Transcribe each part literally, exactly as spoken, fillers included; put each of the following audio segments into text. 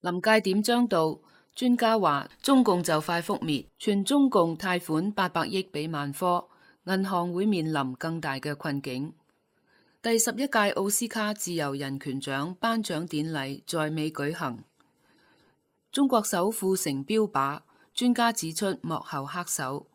臨界點將到，專家話中共就快覆滅，全中共貸款八百億俾萬科，銀行會面臨更大嘅困境。第十一屆奧斯卡自由人權獎頒獎典禮在美舉行，中國首富成標靶，專家指出幕後黑手。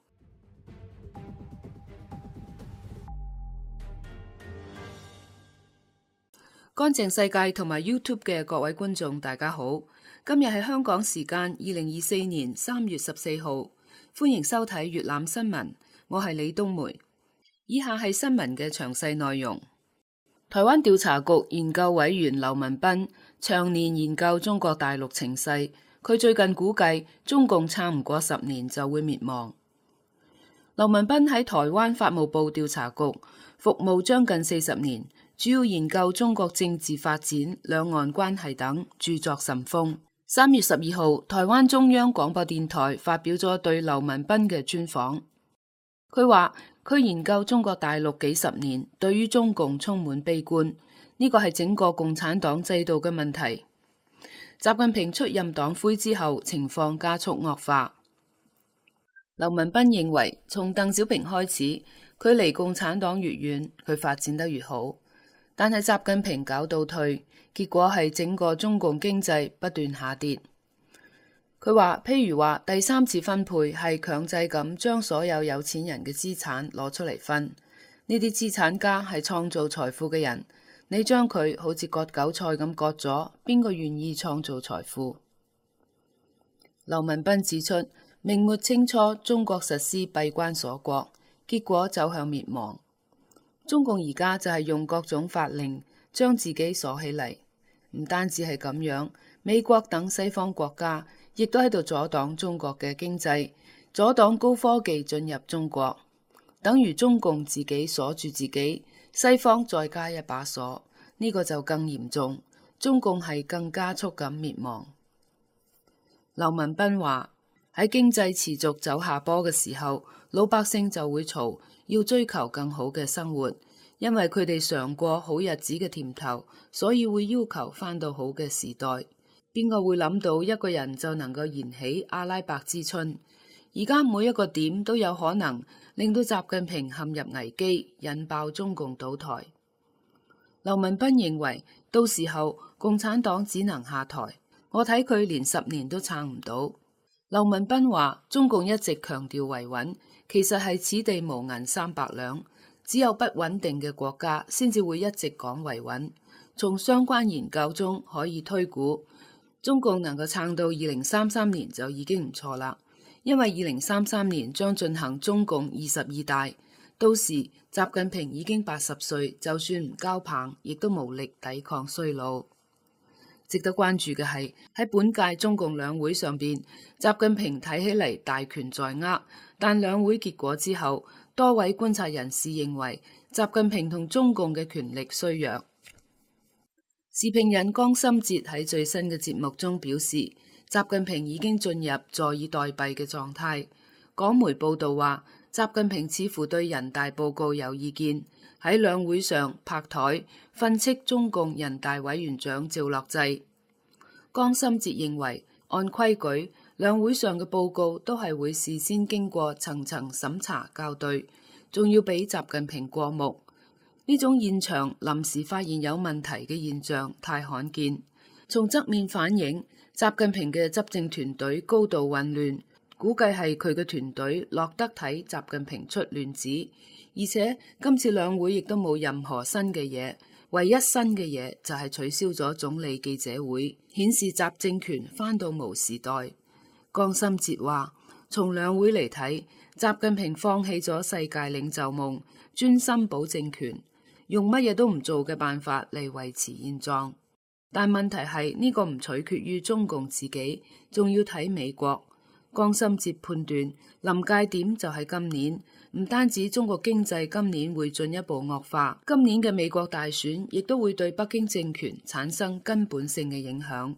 乾淨世界同埋 YouTube 嘅各位觀眾，大家好，今日係香港時間二零二四年三月十四號，歡迎收睇粵覽新聞，我係李冬梅。以下係新聞嘅詳細內容。台灣調查局研究委員劉文彬長年研究中國大陸情勢，佢最近估計中共撐唔過十年就會滅亡。劉文彬喺台灣法務部調查局服務將近四十年，主要研究中國政治發展、兩岸關係等，著作甚豐。三月十二號，台灣中央廣播電台發表咗對劉文彬嘅專訪。佢話佢研究中國大陸幾十年，對於中共充滿悲觀，呢個係整個共產黨制度嘅問題。習近平出任黨魁之後，情況加速惡化。劉文彬認為，從鄧小平開始，佢離共產黨越遠，佢發展得越好。但係習近平搞倒退，結果係整個中共經濟不斷下跌。佢話，譬如話第三次分配係強制咁將所有有錢人嘅資產攞出嚟分，呢啲資產家係創造財富嘅人，你將佢好似割韭菜咁割咗，邊個願意創造財富？劉文彬指出，明末清初中國實施閉關鎖國，結果走向滅亡。中共而家就係用各種法令將自己鎖起嚟，唔單止係咁樣，美國等西方國家亦都喺度阻擋中國嘅經濟，阻擋高科技進入中國，等於中共自己鎖住自己，西方再加一把鎖，呢個就更嚴重，中共係更加速咁滅亡。劉文彬話，喺經濟持續走下坡嘅時候，老百姓就會嘈，要追求更好嘅生活，因為佢哋嘗過好日子嘅甜頭，所以會要求返到好嘅時代。邊個會諗到一個人就能夠燃起阿拉伯之春？而家每一個點都有可能令到習近平陷入危機，引爆中共倒台。劉文彬認為，到時候共產黨只能下台，我睇佢連十年都撐唔到。劉文彬話，中共一直強調維穩，其實係此地無銀三百兩，只有不穩定嘅國家先至會一直講維穩。從相關研究中可以推估，中共能夠撐到二零三三年就已經唔錯啦，因為二零三三年將進行中共二十二大，到時習近平已經八十歲，就算唔交棒，亦都無力抵抗衰老。值得關注嘅係喺本屆中共兩會上邊，習近平睇起嚟大權在握，但兩會結果之後，多位觀察人士認為習近平同中共嘅權力衰弱。時評人江心哲喺最新嘅節目中表示，習近平已經進入坐以待斃嘅狀態。港媒報道話，習近平似乎對人大報告有意見，喺兩會上拍台訓斥中共人大委員長趙樂際。江心哲認為，按規矩，兩會上嘅報告都係會事先經過層層審查校對，仲要俾習近平過目。呢種現場臨時發現有問題嘅現象太罕見，從側面反映習近平嘅執政團隊高度混亂，估計係佢嘅團隊落得睇習近平出亂子。而且今次兩會亦都冇任何新嘅嘢，唯一新嘅嘢就係取消咗總理記者會，顯示習政權返到毛時代。江心哲話，從兩會嚟睇，習近平放棄咗世界領袖夢，專心保政權，用乜嘢都唔做嘅辦法嚟維持現狀。但問題係呢個唔取決於中共自己，仲要睇美國。江心哲判斷臨界點就係今年，唔單止中國經濟今年會進一步惡化，今年嘅美國大選亦都會對北京政權產生根本性嘅影響。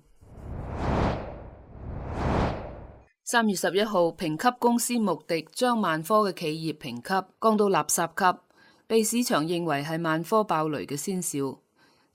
三月十一號，評級公司穆迪將萬科嘅企業評級降到垃圾級，被市場認為係萬科爆雷嘅先兆。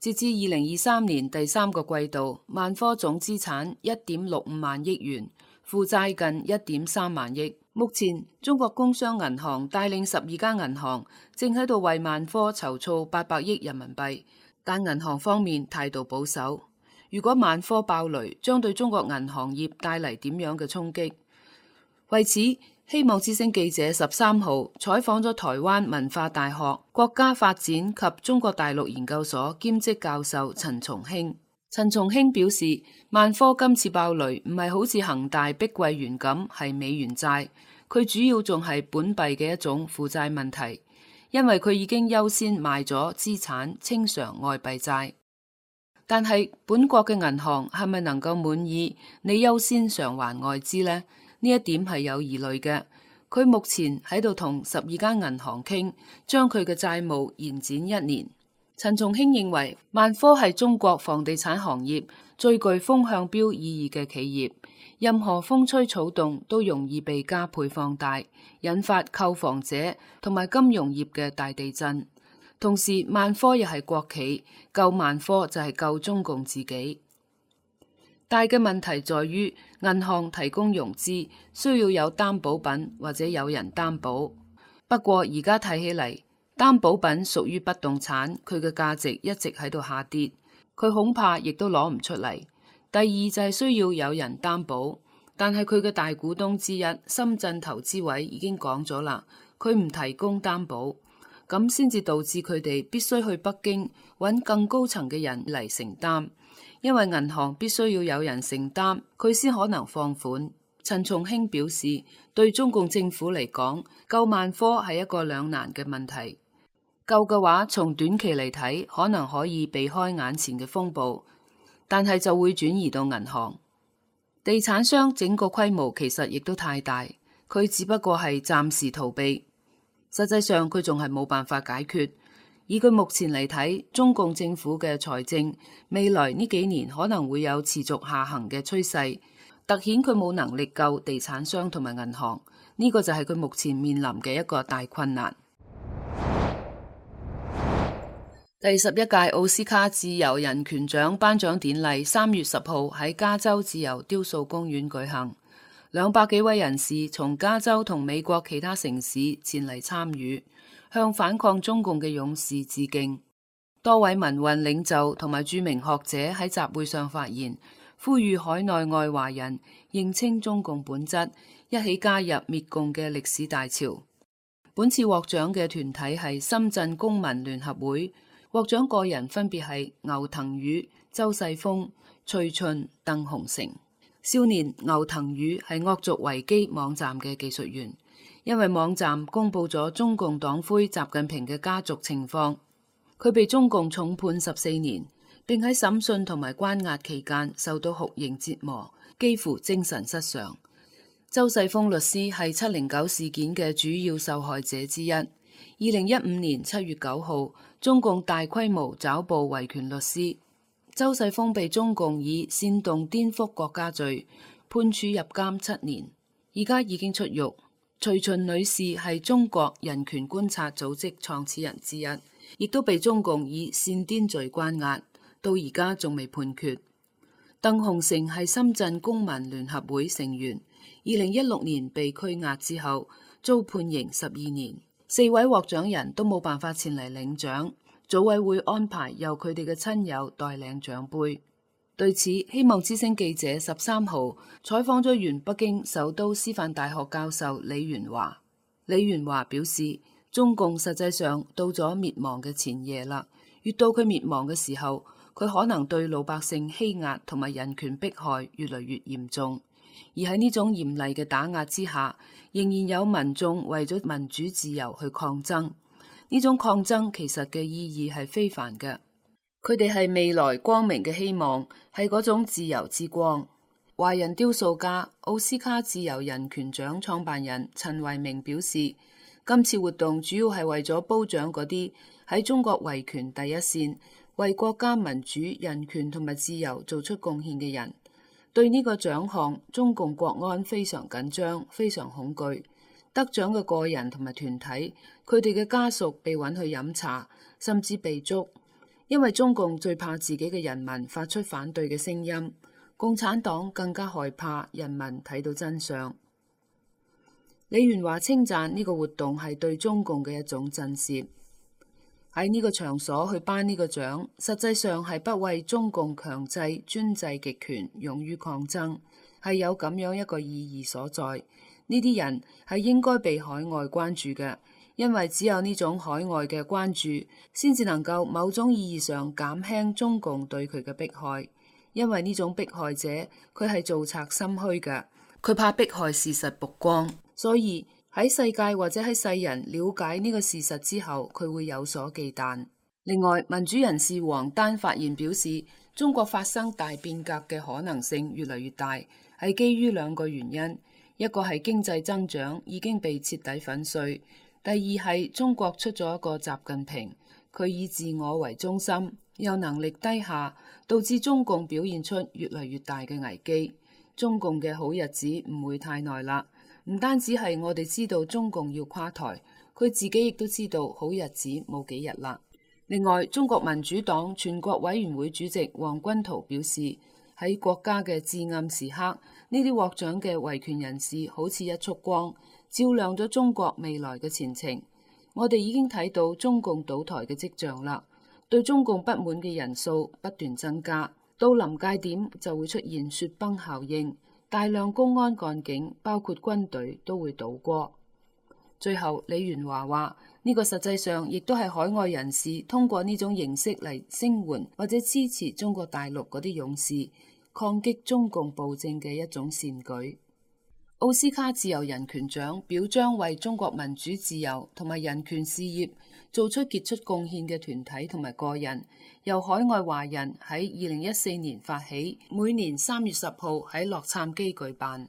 截至二零二三年第三個季度，萬科總資產一點六五萬億元，負債近一點三萬億。目前，中國工商銀行帶領十二間銀行正喺度為萬科籌措八百億人民幣，但銀行方面態度保守。如果萬科爆雷，將對中國銀行業帶嚟點樣嘅衝擊？為此，希望之聲記者十三號採訪咗台灣文化大學國家發展及中國大陸研究所兼職教授陳松興。陳松興表示，萬科今次爆雷唔係好似恒大、碧桂園咁係美元債，佢主要仲係本幣嘅一種負債問題，因為佢已經優先賣咗資產清償外幣債。但係本國嘅銀行係咪能夠滿意你優先償還外資呢？呢一點係有疑慮嘅。佢目前喺度同十二間銀行傾，將佢嘅債務延展一年。陳松興認為，萬科係中國房地產行業最具風向標意義嘅企業，任何風吹草動都容易被加倍放大，引發購房者同埋金融業嘅大地震。同時，萬科又係國企，救萬科就係救中共自己。大嘅問題在於銀行提供融資需要有擔保品或者有人擔保。不過而家睇起嚟，擔保品屬於不動產，佢嘅價值一直喺度下跌，佢恐怕亦都攞唔出嚟。第二就係需要有人擔保，但係佢嘅大股東之一深圳投資委已經講咗啦，佢唔提供擔保，咁先至導致佢哋必須去北京揾更高層嘅人嚟承擔。因為銀行必須要有人承擔，佢先可能放款。陳松興表示，對中共政府嚟講，救萬科係一個兩難嘅問題。救嘅話，從短期嚟睇，可能可以避開眼前嘅風暴，但係就會轉移到銀行。地產商整個規模其實亦都太大，佢只不過係暫時逃避，實際上佢仲係冇辦法解決。以佢目前嚟睇，中共政府嘅財政未來呢幾年可能會有持續下行嘅趨勢，凸顯佢冇能力救地產商同埋銀行，呢個就係佢目前面臨嘅一個大困難。第十一屆奧斯卡自由人權獎頒獎典禮三月十號喺加州自由雕塑公園舉行，兩百幾位人士從加州同美國其他城市前嚟參與，向反抗中共嘅勇士致敬。多位民運領袖同埋著名學者喺集會上發言，呼籲海內外華人認清中共本質，一起加入滅共嘅歷史大潮。本次獲獎嘅團體係深圳公民聯合會，獲獎個人分別係牛騰宇、周世峰、徐秦、鄧洪成。少年牛騰宇係惡俗維基網站嘅技術員，因為網站公布咗中共黨魁習近平嘅家族情況，佢被中共重判十四年，並喺審訊同埋關押期間受到酷刑折磨，幾乎精神失常。周世峰律師係七零九事件嘅主要受害者之一。二零一五年七月九號，中共大規模抓捕維權律師周世峰，被中共以煽動顛覆國家罪判處入監七年，而家已經出獄。徐秦女士係中國人權觀察組織創始人之一，亦都被中共以煽顛罪關押，到而家仲未判決。鄧洪成係深圳公民聯合會成員，二零一六年被拘押之後遭判刑十二年。四位獲獎人都冇辦法前嚟領獎，組委會安排由佢哋嘅親友代領獎杯。對此，希望之聲記者十三號採訪咗原北京首都師範大學教授李元華。李元華表示，中共實際上到咗滅亡嘅前夜啦，越到佢滅亡嘅時候，佢可能對老百姓欺壓同埋人權迫害越嚟越嚴重。而喺呢種嚴厲嘅打壓之下，仍然有民眾為咗民主自由去抗爭。呢種抗爭其實嘅意義係非凡嘅，佢哋係未來光明嘅希望，係嗰種自由之光。華人雕塑家、奧斯卡自由人權獎創辦人陳維明表示，今次活動主要係為咗褒獎嗰啲喺中國維權第一線，為國家民主、人權同埋自由做出貢獻嘅人。對呢個獎項，中共國安非常緊張，非常恐懼。得獎嘅個人同埋團體，佢哋嘅家屬被允去飲茶，甚至被捉。 因為中共最怕自己嘅人民發出反對嘅聲音，共產黨更加害怕人民睇到真相。李元華稱讚呢個活動係對中共嘅一種震懾。喺呢個場所去頒呢個獎，實際上係不為中共強制專制極權勇於抗爭，係有咁樣一個意義所在。呢啲人係應該被海外關注嘅，因為只有呢種海外嘅關注，先至能夠某種意義上減輕中共對佢嘅迫害。因為呢種迫害者，佢係造賊心虛嘅，佢怕迫害事實曝光，所以喺世界或者喺世人了解呢個事實之後，佢會有所忌憚。另外，民主人士王丹發言表示，中國發生大變革嘅可能性越嚟越大，係基於兩個原因：一個係經濟增長已經被徹底粉碎；第二係中國出咗一個習近平，佢以自我為中心，又能力低下，導致中共表現出越嚟越大嘅危機。中共嘅好日子唔會太耐啦。唔單止係我哋知道中共要垮台，佢自己亦都知道好日子冇幾日啦。另外，中國民主黨全國委員會主席王軍濤表示，喺國家嘅至暗時刻，呢啲獲獎嘅維權人士好似一束光，照亮咗中國未來嘅前程。我哋已經睇到中共倒台嘅跡象啦，對中共不滿嘅人數不斷增加，到臨界點就會出現雪崩效應。大量公安幹警，包括軍隊，都會倒戈。最後，李元華話：呢個實際上亦都係海外人士通過呢種形式嚟聲援或者支持中國大陸嗰啲勇士抗擊中共暴政嘅一種善舉。奧斯卡自由人權獎表彰為中國民主自由同埋人權事業做出傑出貢獻嘅團體同埋個人，由海外華人喺二零一四年發起，每年三月十號喺洛杉磯舉辦。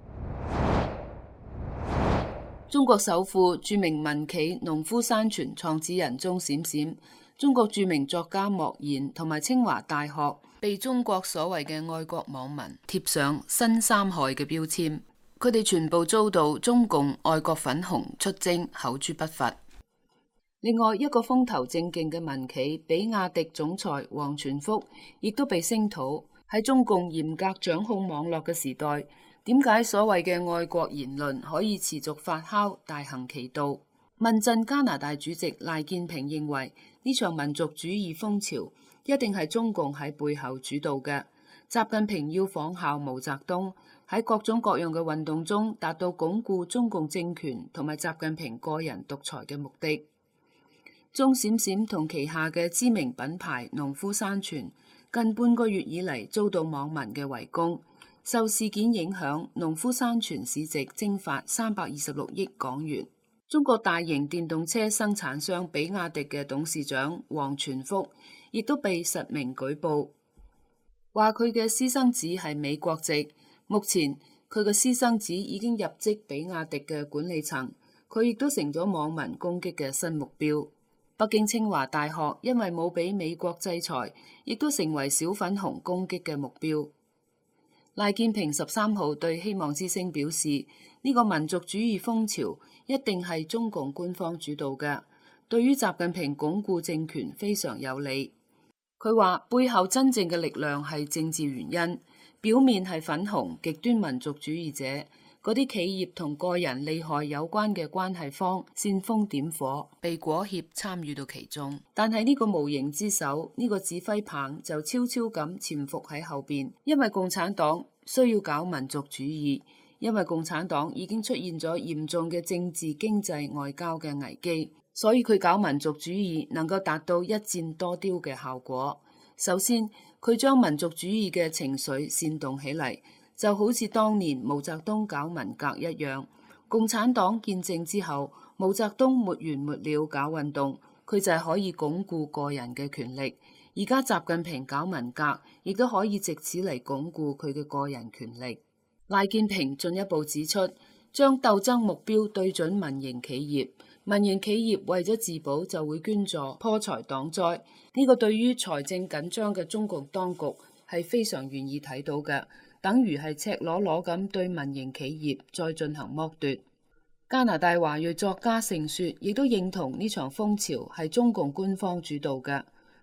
中國首富、著名民企農夫山泉創始人鐘閃閃，中國著名作家莫言同埋清華大學被中國所謂嘅愛國網民貼上新三害嘅標籤，佢哋全部遭到中共愛國粉紅出征，口誅筆伐。另外一個風頭正勁嘅民企比亞迪總裁王傳福亦都被聲討。喺中共嚴格掌控網絡嘅時代，點解所謂嘅愛國言論可以持續發酵、大行其道？問陣加拿大主席賴建平認為，呢場民族主義風潮一定係中共喺背後主導嘅。習近平要仿效毛澤東，喺各種各樣嘅運動中達到鞏固中共政權同埋習近平個人獨裁嘅目的。鐘閃閃同旗下嘅知名品牌農夫山泉近半個月以嚟遭到網民嘅圍攻。受事件影響，農夫山泉市值蒸發三百二十六億港元。中國大型電動車生產商比亞迪嘅董事長王傳福亦都被實名舉報，話佢嘅私生子係美國籍。目前佢嘅私生子已經入職比亞迪嘅管理層，佢亦都成咗網民攻擊嘅新目標。北京清華大學因為冇俾美國制裁，亦都成為小粉紅攻擊嘅目標。賴建平十三號對希望之聲表示，呢個民族主義風潮一定係中共官方主導嘅，對於習近平鞏固政權非常有利。佢話背後真正嘅力量係政治原因，表面係粉紅極端民族主義者，嗰啲企業同個人利害有關嘅關係方煽風點火，被裹挾參與到其中。但係呢個無形之手，呢個指揮棒就悄悄咁潛伏喺後邊，因為共產黨需要搞民族主義，因為共產黨已經出現咗嚴重嘅政治、經濟、外交嘅危機，所以佢搞民族主義能夠達到一箭多雕嘅效果。首先，佢將民族主義嘅情緒煽動起嚟，就好似當年毛澤東搞文革一樣。共產黨建政之後，毛澤東沒完沒了搞運動，佢就係可以鞏固個人嘅權力。而家習近平搞文革，亦都可以藉此嚟鞏固佢嘅個人權力。賴建平進一步指出，將鬥爭目標對準民營企業，民營企業為咗自保就會捐助破財擋災。呢個對於財政緊張嘅中共當局係非常願意睇到嘅，等於係赤裸裸咁對民營企業再進行剝奪。加拿大華裔作家盛雪亦都認同呢場風潮係中共官方主導嘅。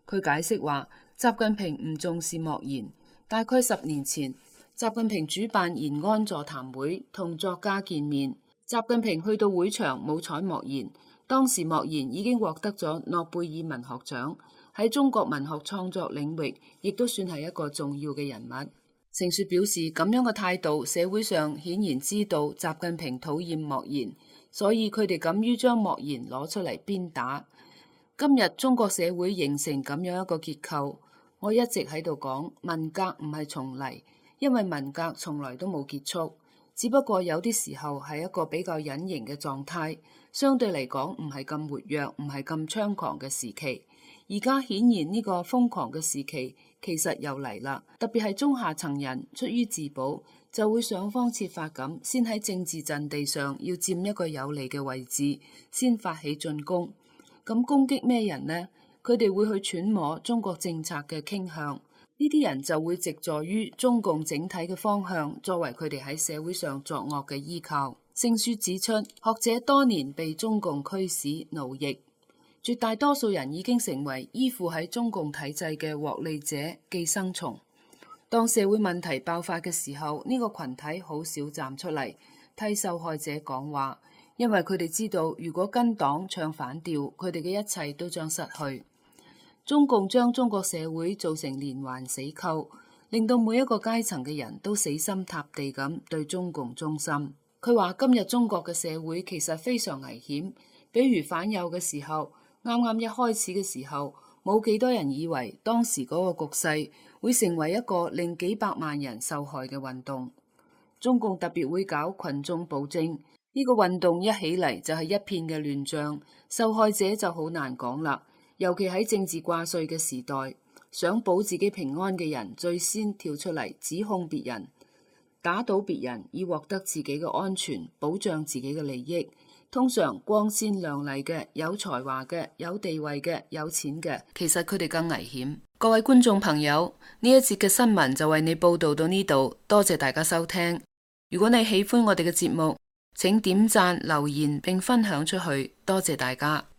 佢解釋話，習近平唔重視莫言。大概十年前，習近平主辦延安座談會，同作家見面。習近平去到會場冇睬莫言，當時莫言已經獲得咗諾貝爾文學獎，喺中國文學創作領域亦都算係一個重要嘅人物。盛雪表示，咁樣嘅態度，社會上顯然知道習近平討厭莫言，所以佢哋敢於將莫言攞出嚟鞭打。今日中國社會形成咁樣一個結構，我一直喺度講文革唔係重嚟，因為文革從來都冇結束，只不過有啲時候係一個比較隱形嘅狀態，相對嚟講唔係咁活躍，唔係咁猖狂嘅時期。而家顯然呢個瘋狂嘅時期其實又嚟啦，特別係中下層人出於自保，就會想方設法咁，先喺政治陣地上要佔一個有利嘅位置，先發起進攻。咁攻擊咩人呢？佢哋會去揣摩中國政策嘅傾向，呢啲人就會藉助於中共整體嘅方向，作為佢哋喺社會上作惡嘅依靠。盛書指出，學者多年被中共驅使奴役，絕大多數人已經成為依附喺中共體制嘅獲利者、寄生蟲。當社會問題爆發嘅時候，呢個群體好少站出嚟替受害者講話，因為佢哋知道，如果跟黨唱反調，佢哋嘅一切都將失去。中共將中國社會造成連環死扣，令到每一個階層嘅人都死心塌地咁對中共忠心。佢話今日中國嘅社會其實非常危險，比如反右嘅時候，啱啱一開始嘅時候，冇幾多人以為當時嗰個局勢會成為一個令幾百萬人受害嘅運動。中共特別會搞群眾暴政，呢個運動一起嚟就係一片嘅亂象，受害者就好難講啦。尤其喺政治掛帥嘅時代，想保自己平安嘅人最先跳出嚟指控別人，打倒別人，以獲得自己嘅安全，保障自己嘅利益。通常光鮮亮麗嘅、有才華嘅、有地位嘅、有錢嘅，其實佢哋更危險。各位觀眾朋友，呢一節嘅新聞就為你報道到呢度，多謝大家收聽。如果你喜歡我哋嘅節目，請點讚、留言並分享出去，多謝大家。